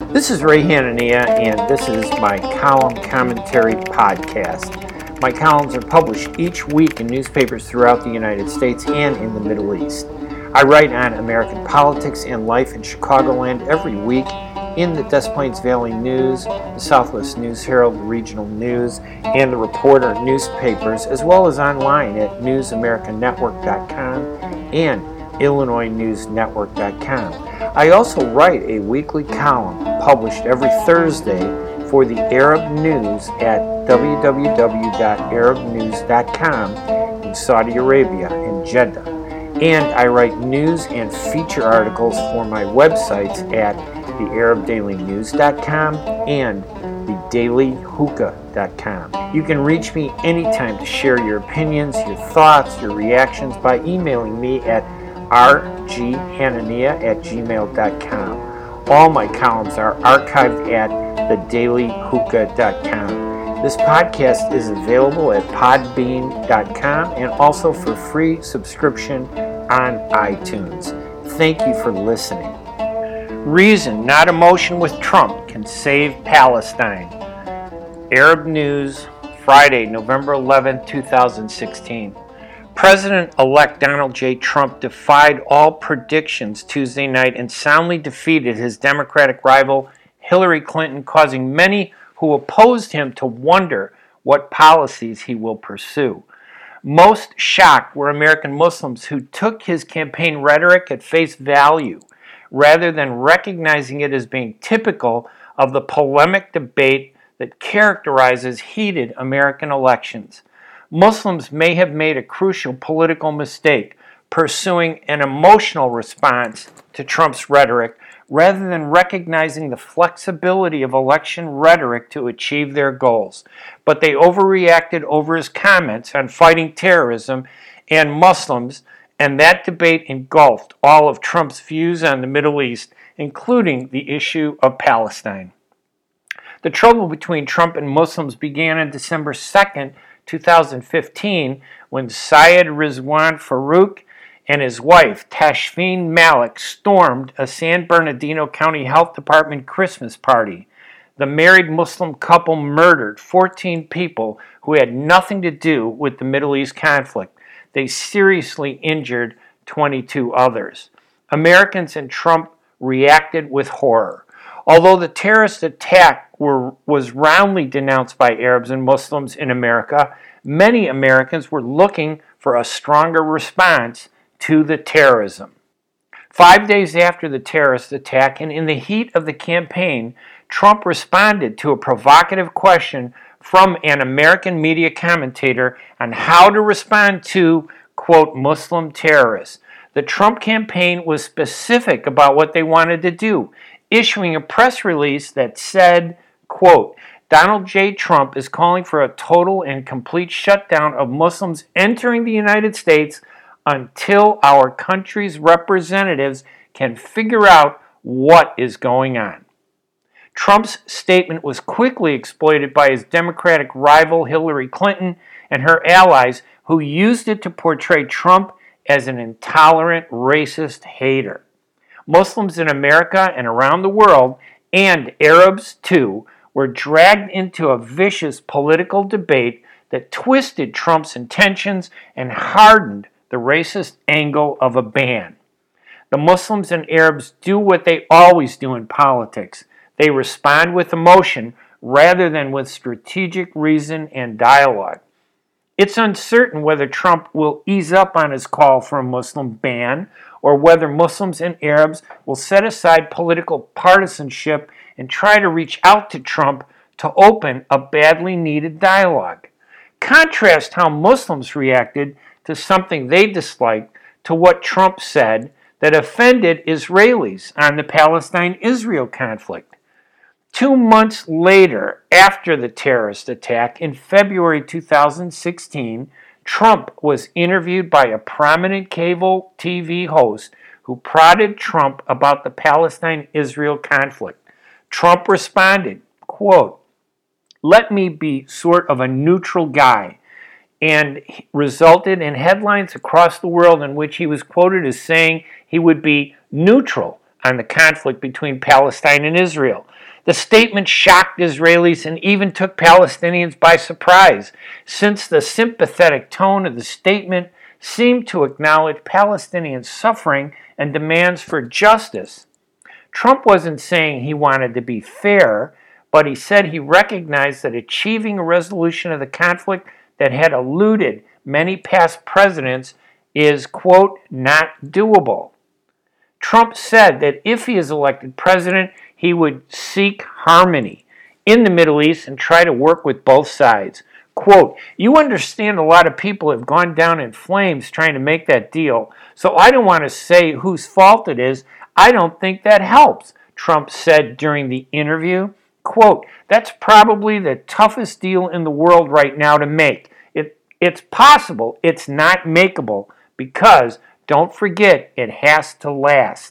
This is Ray Hanania, and this is my column commentary podcast. My columns are published each week in newspapers throughout the United States and in the Middle East. I write on American politics and life in Chicagoland every week in the Des Plaines Valley News, the Southwest News Herald, Regional News, and the Reporter newspapers, as well as online at newsamericannetwork.com and IllinoisNewsNetwork.com. I also write a weekly column published every Thursday for the Arab News at www.arabnews.com in Saudi Arabia and Jeddah. And I write news and feature articles for my websites at thearabdailynews.com and thedailyhookah.com. You can reach me anytime to share your opinions, your thoughts, your reactions by emailing me at rghanania@gmail.com. All my columns are archived at thedailyhookah.com. This podcast is available at podbean.com and also for free subscription on iTunes. Thank you for listening. Reason, not emotion with Trump can save Palestine. Arab News, Friday, November 11, 2016. President-elect Donald J. Trump defied all predictions Tuesday night and soundly defeated his Democratic rival Hillary Clinton, causing many who opposed him to wonder what policies he will pursue. Most shocked were American Muslims who took his campaign rhetoric at face value, rather than recognizing it as being typical of the polemic debate that characterizes heated American elections. Muslims may have made a crucial political mistake, pursuing an emotional response to Trump's rhetoric rather than recognizing the flexibility of election rhetoric to achieve their goals. But they overreacted over his comments on fighting terrorism and Muslims, and that debate engulfed all of Trump's views on the Middle East, including the issue of Palestine. The trouble between Trump and Muslims began on December 2nd, 2015, when Syed Rizwan Farouk and his wife, Tashfeen Malik, stormed a San Bernardino County Health Department Christmas party. The married Muslim couple murdered 14 people who had nothing to do with the Middle East conflict. They seriously injured 22 others. Americans and Trump reacted with horror. Although the terrorist attack was roundly denounced by Arabs and Muslims in America, many Americans were looking for a stronger response to the terrorism. 5 days after the terrorist attack, and in the heat of the campaign, Trump responded to a provocative question from an American media commentator on how to respond to, quote, Muslim terrorists. The Trump campaign was specific about what they wanted to do, issuing a press release that said, quote, Donald J. Trump is calling for a total and complete shutdown of Muslims entering the United States until our country's representatives can figure out what is going on. Trump's statement was quickly exploited by his Democratic rival Hillary Clinton and her allies, who used it to portray Trump as an intolerant, racist hater. Muslims in America and around the world, and Arabs too, were dragged into a vicious political debate that twisted Trump's intentions and hardened the racist angle of a ban. The Muslims and Arabs do what they always do in politics. They respond with emotion rather than with strategic reason and dialogue. It's uncertain whether Trump will ease up on his call for a Muslim ban, or whether Muslims and Arabs will set aside political partisanship and try to reach out to Trump to open a badly needed dialogue. Contrast how Muslims reacted to something they disliked to what Trump said that offended Israelis on the Palestine-Israel conflict. 2 months later, after the terrorist attack in February 2016, Trump was interviewed by a prominent cable TV host who prodded Trump about the Palestine-Israel conflict. Trump responded, quote, "Let me be sort of a neutral guy," and resulted in headlines across the world in which he was quoted as saying he would be neutral on the conflict between Palestine and Israel. The statement shocked Israelis and even took Palestinians by surprise, since the sympathetic tone of the statement seemed to acknowledge Palestinian suffering and demands for justice. Trump wasn't saying he wanted to be fair, but he said he recognized that achieving a resolution of the conflict that had eluded many past presidents is, quote, not doable. Trump said that if he is elected president, he would seek harmony in the Middle East and try to work with both sides. Quote, you understand a lot of people have gone down in flames trying to make that deal, so I don't want to say whose fault it is. I don't think that helps, Trump said during the interview. Quote, that's probably the toughest deal in the world right now to make. It's possible, it's not makeable, because, don't forget, it has to last.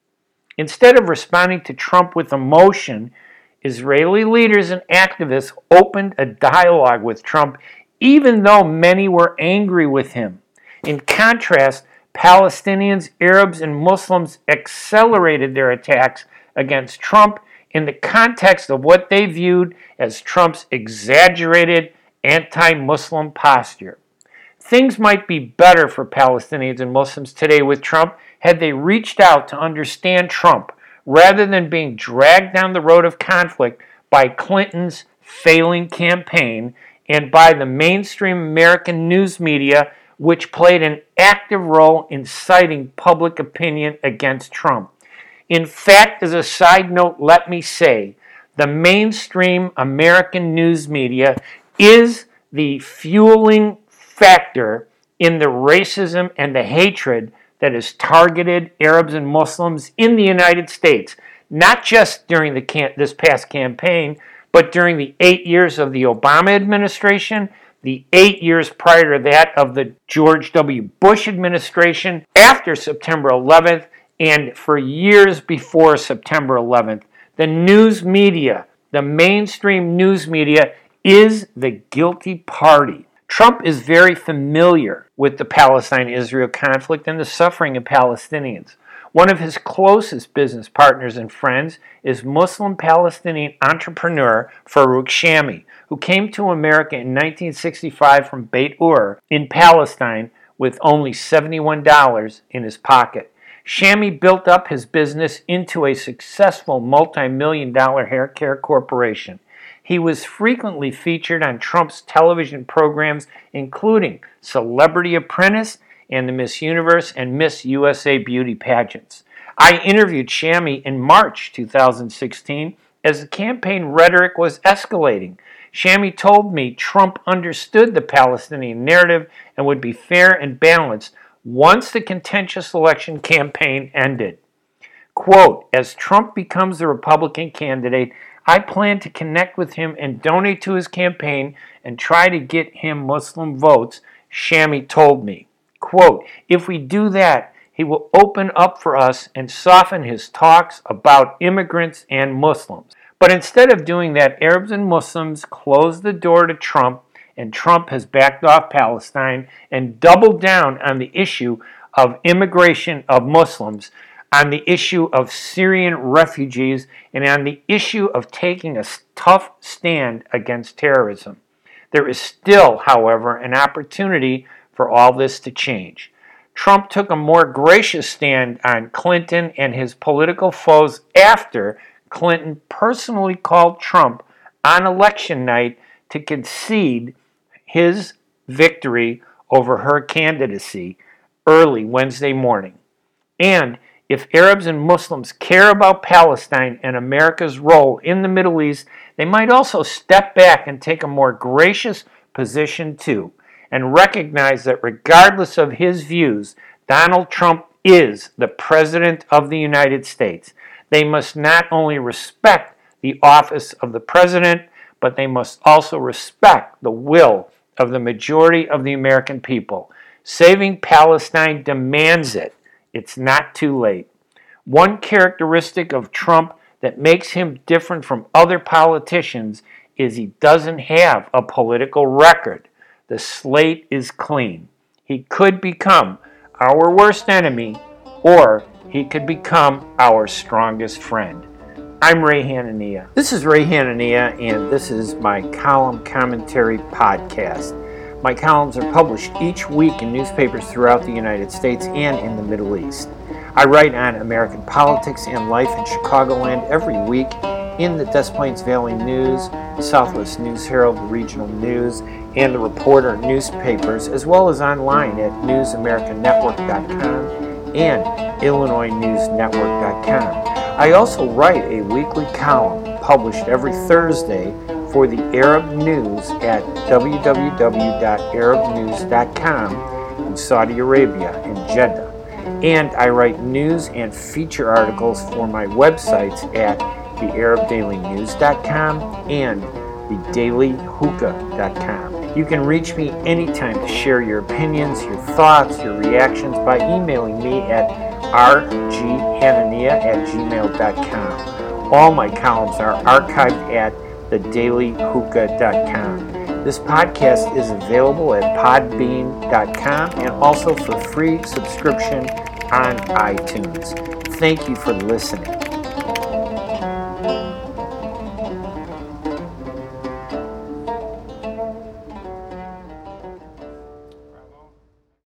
Instead of responding to Trump with emotion, Israeli leaders and activists opened a dialogue with Trump, even though many were angry with him. In contrast, Palestinians, Arabs, and Muslims accelerated their attacks against Trump in the context of what they viewed as Trump's exaggerated anti-Muslim posture. Things might be better for Palestinians and Muslims today with Trump had they reached out to understand Trump rather than being dragged down the road of conflict by Clinton's failing campaign and by the mainstream American news media, which played an active role in inciting public opinion against Trump. In fact, as a side note, let me say, the mainstream American news media is the fueling factor in the racism and the hatred that has targeted Arabs and Muslims in the United States, not just during this past campaign, but during the 8 years of the Obama administration, the 8 years prior to that of the George W. Bush administration, after September 11th, and for years before September 11th. The news media, the mainstream news media, is the guilty party. Trump is very familiar with the Palestine-Israel conflict and the suffering of Palestinians. One of his closest business partners and friends is Muslim Palestinian entrepreneur Farouk Shami, who came to America in 1965 from Beit Ur in Palestine with only $71 in his pocket. Shami built up his business into a successful multi-million-dollar hair care corporation. He was frequently featured on Trump's television programs, including Celebrity Apprentice and the Miss Universe and Miss USA beauty pageants. I interviewed Shami in March 2016 as the campaign rhetoric was escalating. Shami told me Trump understood the Palestinian narrative and would be fair and balanced once the contentious election campaign ended. Quote, as Trump becomes the Republican candidate, I plan to connect with him and donate to his campaign and try to get him Muslim votes, Shami told me. Quote, if we do that, he will open up for us and soften his talks about immigrants and Muslims. But instead of doing that, Arabs and Muslims closed the door to Trump, and Trump has backed off Palestine and doubled down on the issue of immigration of Muslims, on the issue of Syrian refugees, and on the issue of taking a tough stand against terrorism. There is still, however, an opportunity for all this to change. Trump took a more gracious stand on Clinton and his political foes after Clinton personally called Trump on election night to concede his victory over her candidacy early Wednesday morning. And if Arabs and Muslims care about Palestine and America's role in the Middle East, they might also step back and take a more gracious position too, and recognize that regardless of his views, Donald Trump is the President of the United States. They must not only respect the office of the President, but they must also respect the will of the majority of the American people. Saving Palestine demands it. It's not too late. One characteristic of Trump that makes him different from other politicians is he doesn't have a political record. The slate is clean. He could become our worst enemy, or he could become our strongest friend. I'm Ray Hanania. This is Ray Hanania, and this is my column commentary podcast. My columns are published each week in newspapers throughout the United States and in the Middle East. I write on American politics and life in Chicagoland every week in the Des Plaines Valley News, the Southwest News Herald, the Regional News, and the Reporter newspapers, as well as online at newsamericannetwork.com and illinoisnewsnetwork.com. I also write a weekly column published every Thursday for the Arab News at www.arabnews.com in Saudi Arabia in Jeddah. And I write news and feature articles for my websites at thearabdailynews.com and thedailyhookah.com. You can reach me anytime to share your opinions, your thoughts, your reactions by emailing me at rghanania@gmail.com. All my columns are archived at thedailyhookah.com. This podcast is available at podbean.com and also for free subscription on iTunes. Thank you for listening.